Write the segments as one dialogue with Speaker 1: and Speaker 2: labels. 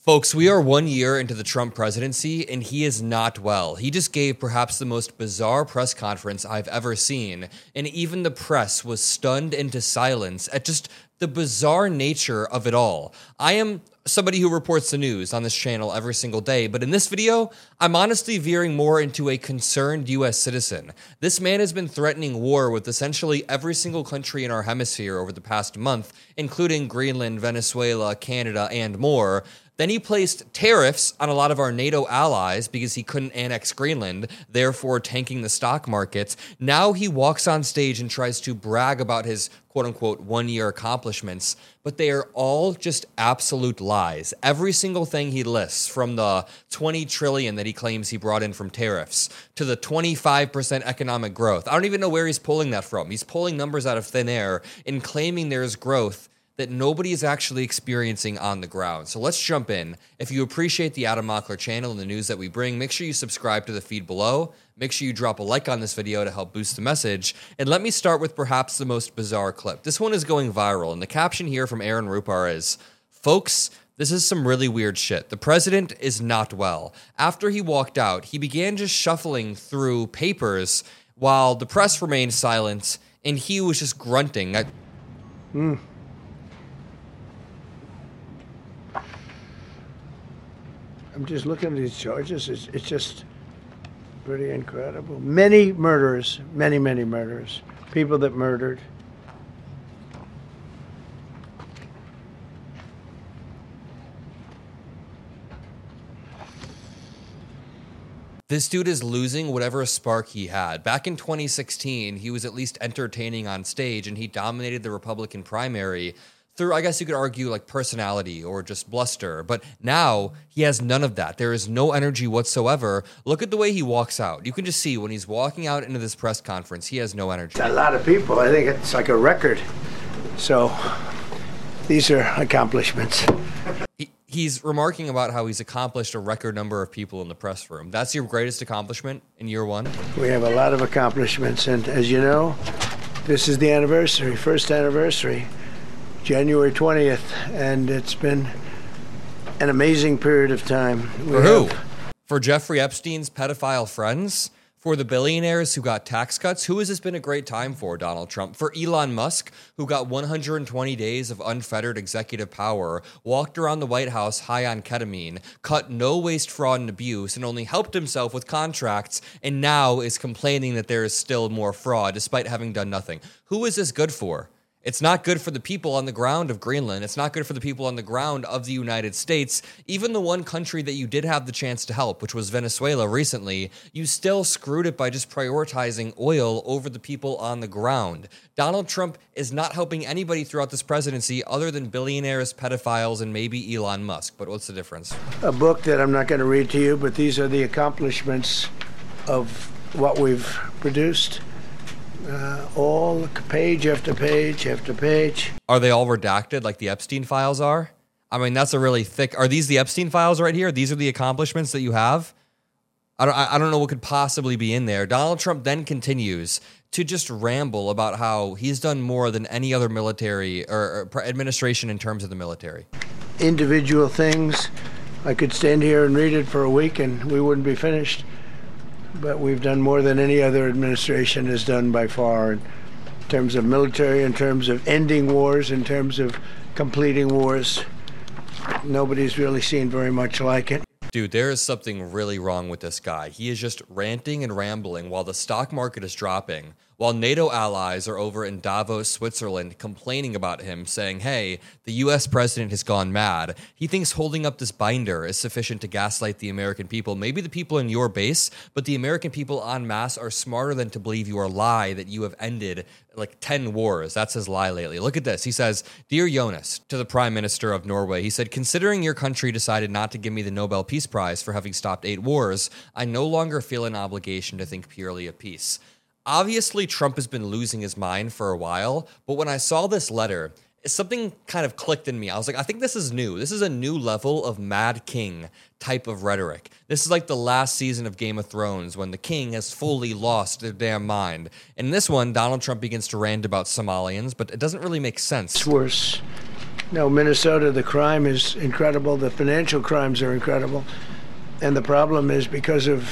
Speaker 1: Folks, we are 1 year into the Trump presidency, and he is not well. He just gave perhaps the most bizarre press conference I've ever seen, and even the press was stunned into silence at just the bizarre nature of it all. I am somebody who reports the news on this channel every single day, but in this video, I'm honestly veering more into a concerned US citizen. This man has been threatening war with essentially every single country in our hemisphere over the past month, including Greenland, Venezuela, Canada, and more. Then he placed tariffs on a lot of our NATO allies because he couldn't annex Greenland, therefore tanking the stock markets. Now he walks on stage and tries to brag about his quote-unquote one-year accomplishments, but they are all just absolute lies. Every single thing he lists, from the 20 trillion that he claims he brought in from tariffs to the 25% economic growth. I don't even know where he's pulling that from. He's pulling numbers out of thin air and claiming there's growth that nobody is actually experiencing on the ground. So let's jump in. If you appreciate the Adam Mockler channel and the news that we bring, make sure you subscribe to the feed below. Make sure you drop a like on this video to help boost the message. And let me start with perhaps the most bizarre clip. This one is going viral, and the caption here from Aaron Rupar is, "Folks, this is some really weird shit. The president is not well." After he walked out, he began just shuffling through papers while the press remained silent, and he was just grunting.
Speaker 2: I'm just looking at these charges. It's just pretty incredible. Many murderers, many murders. People that murdered.
Speaker 1: This dude is losing whatever spark he had. Back in 2016, he was at least entertaining on stage, and he dominated the Republican primary through, I guess you could argue, like personality or just bluster. But now he has none of that. There is no energy whatsoever. Look at the way he walks out. You can just see when he's walking out into this press conference, he has no energy.
Speaker 2: A lot of people. I think it's like a record. So these are accomplishments.
Speaker 1: He's remarking about how he's accomplished a record number of people in the press room. That's your greatest accomplishment in year one?
Speaker 2: We have a lot of accomplishments. And as you know, this is the anniversary, first anniversary. January 20th, and it's been an amazing period of time.
Speaker 1: For who? For Jeffrey Epstein's pedophile friends? For the billionaires who got tax cuts? Who has this been a great time for, Donald Trump? For Elon Musk, who got 120 days of unfettered executive power, walked around the White House high on ketamine, cut no waste, fraud, and abuse, and only helped himself with contracts, and now is complaining that there is still more fraud, despite having done nothing. Who is this good for? It's not good for the people on the ground of Greenland. It's not good for the people on the ground of the United States. Even the one country that you did have the chance to help, which was Venezuela recently, you still screwed it by just prioritizing oil over the people on the ground. Donald Trump is not helping anybody throughout this presidency other than billionaires, pedophiles, and maybe Elon Musk. But what's the difference?
Speaker 2: A book that I'm not going to read to you, but these are the accomplishments of what we've produced. All page after page after page.
Speaker 1: Are they all redacted like the Epstein files are? I mean, that's a really thick... Are these the Epstein files right here? These are the accomplishments that you have? I don't know what could possibly be in there. Donald Trump then continues to just ramble about how he's done more than any other military or administration in terms of the military.
Speaker 2: Individual things. I could stand here and read it for a week and we wouldn't be finished. But we've done more than any other administration has done by far in terms of military, in terms of ending wars, in terms of completing wars. Nobody's really seen very much like it.
Speaker 1: Dude, there is something really wrong with this guy. He is just ranting and rambling while the stock market is dropping, while NATO allies are over in Davos, Switzerland, complaining about him, saying, hey, the US president has gone mad. He thinks holding up this binder is sufficient to gaslight the American people. Maybe the people in your base, but the American people en masse are smarter than to believe your lie that you have ended like 10 wars. That's his lie lately. Look at this. He says, "Dear Jonas," to the Prime Minister of Norway, he said, "Considering your country decided not to give me the Nobel Peace Prize for having stopped 8 wars, I no longer feel an obligation to think purely of peace." Obviously, Trump has been losing his mind for a while, but when I saw this letter, something kind of clicked in me. I was like, I think this is new. This is a new level of Mad King type of rhetoric. This is like the last season of Game of Thrones when the king has fully lost their damn mind. In this one, Donald Trump begins to rant about Somalians, but it doesn't really make sense.
Speaker 2: It's worse. No, Minnesota, the crime is incredible. The financial crimes are incredible. And the problem is because of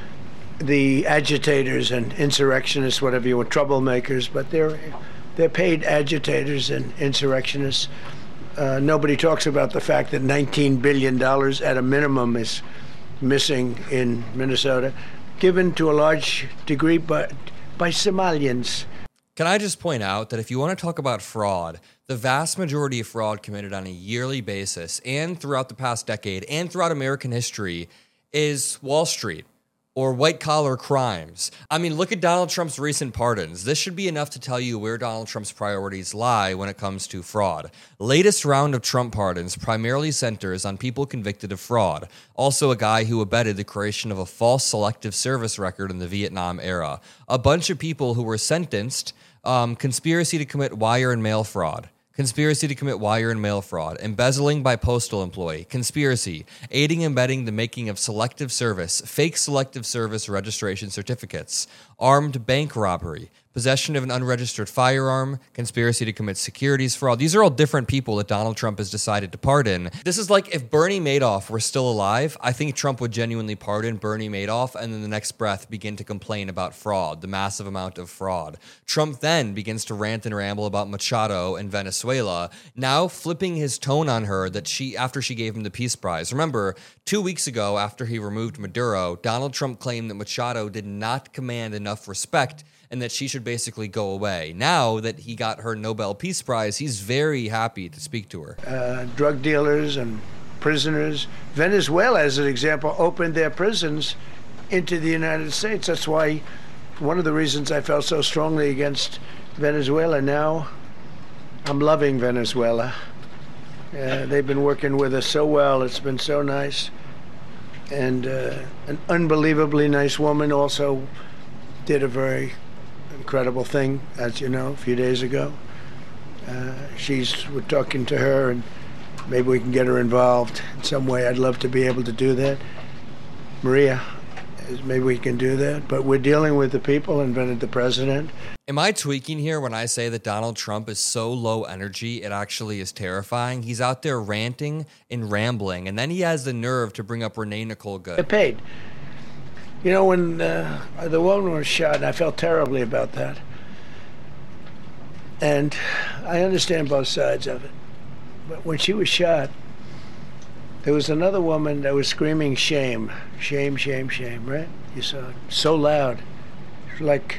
Speaker 2: the agitators and insurrectionists, whatever you want, troublemakers, but they're paid agitators and insurrectionists. Nobody talks about the fact that $19 billion at a minimum is missing in Minnesota, given to a large degree by Somalians.
Speaker 1: Can I just point out that if you want to talk about fraud, the vast majority of fraud committed on a yearly basis and throughout the past decade and throughout American history is Wall Street or white-collar crimes. I mean, look at Donald Trump's recent pardons. This should be enough to tell you where Donald Trump's priorities lie when it comes to fraud. Latest round of Trump pardons primarily centers on people convicted of fraud. Also a guy who abetted the creation of a false selective service record in the Vietnam era. A bunch of people who were sentenced, conspiracy to commit wire and mail fraud. Conspiracy to commit wire and mail fraud, embezzling by postal employee, conspiracy, aiding and abetting the making of selective service, fake selective service registration certificates, armed bank robbery, possession of an unregistered firearm, conspiracy to commit securities fraud. These are all different people that Donald Trump has decided to pardon. This is like if Bernie Madoff were still alive, I think Trump would genuinely pardon Bernie Madoff and then the next breath begin to complain about fraud, the massive amount of fraud. Trump then begins to rant and ramble about Machado and Venezuela, now flipping his tone on her after she gave him the Peace Prize. Remember, 2 weeks ago after he removed Maduro, Donald Trump claimed that Machado did not command enough respect and that she should basically go away. Now that he got her Nobel Peace Prize, he's very happy to speak to her.
Speaker 2: Drug dealers and prisoners. Venezuela, as an example, opened their prisons into the United States. That's why one of the reasons I felt so strongly against Venezuela. Now I'm loving Venezuela. They've been working with us so well. It's been so nice. And an unbelievably nice woman also did a very incredible thing, as you know, a few days ago. We're talking to her, and maybe we can get her involved in some way. I'd love to be able to do that. Maria, maybe we can do that. But we're dealing with the people and the president.
Speaker 1: Am I tweaking here when I say that Donald Trump is so low energy, it actually is terrifying? He's out there ranting and rambling, and then he has the nerve to bring up Renee Nicole Good.
Speaker 2: They're paid. You know, when the woman was shot, I felt terribly about that. And I understand both sides of it. But when she was shot, there was another woman that was screaming shame. Shame, shame, shame, right? You saw it. So loud. She was like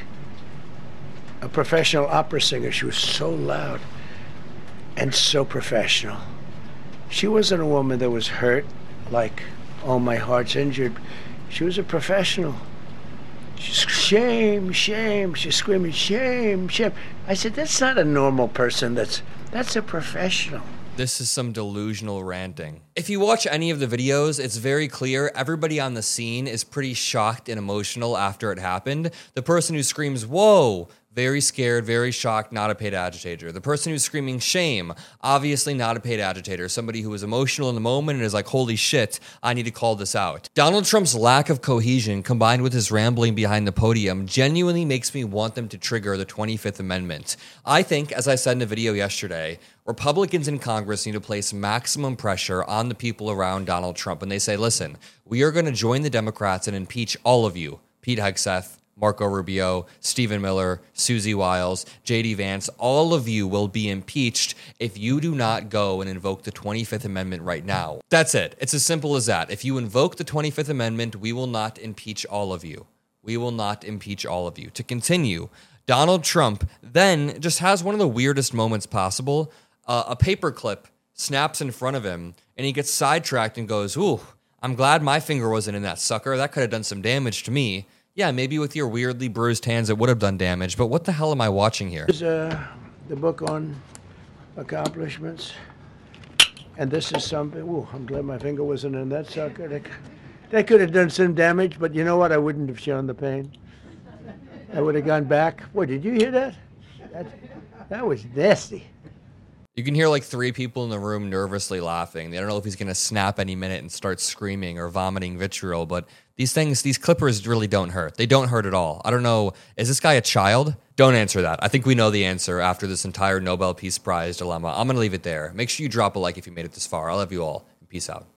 Speaker 2: a professional opera singer. She was so loud and so professional. She wasn't a woman that was hurt, like, oh, my heart's injured. She was a professional. She's shame, shame. She's screaming, shame, shame. I said, that's not a normal person. That's a professional.
Speaker 1: This is some delusional ranting. If you watch any of the videos, it's very clear everybody on the scene is pretty shocked and emotional after it happened. The person who screams, whoa, very scared, very shocked, not a paid agitator. The person who's screaming shame, obviously not a paid agitator. Somebody who is emotional in the moment and is like, holy shit, I need to call this out. Donald Trump's lack of cohesion combined with his rambling behind the podium genuinely makes me want them to trigger the 25th Amendment. I think, as I said in a video yesterday, Republicans in Congress need to place maximum pressure on the people around Donald Trump. And they say, listen, we are going to join the Democrats and impeach all of you. Pete Hegseth, Marco Rubio, Stephen Miller, Susie Wiles, J.D. Vance, all of you will be impeached if you do not go and invoke the 25th Amendment right now. That's it. It's as simple as that. If you invoke the 25th Amendment, we will not impeach all of you. We will not impeach all of you. To continue, Donald Trump then just has one of the weirdest moments possible. A paperclip snaps in front of him, and he gets sidetracked and goes, ooh, I'm glad my finger wasn't in that sucker. That could have done some damage to me. Yeah, maybe with your weirdly bruised hands it would have done damage, but what the hell am I watching here?
Speaker 2: This is the book on accomplishments, and this is something, ooh, I'm glad my finger wasn't in that sucker. That could have done some damage, but you know what? I wouldn't have shown the pain. I would have gone back. Boy, did you hear that? That was nasty.
Speaker 1: You can hear like 3 people in the room nervously laughing. They don't know if he's going to snap any minute and start screaming or vomiting vitriol, but these clippers really don't hurt. They don't hurt at all. I don't know. Is this guy a child? Don't answer that. I think we know the answer after this entire Nobel Peace Prize dilemma. I'm going to leave it there. Make sure you drop a like if you made it this far. I love you all. Peace out.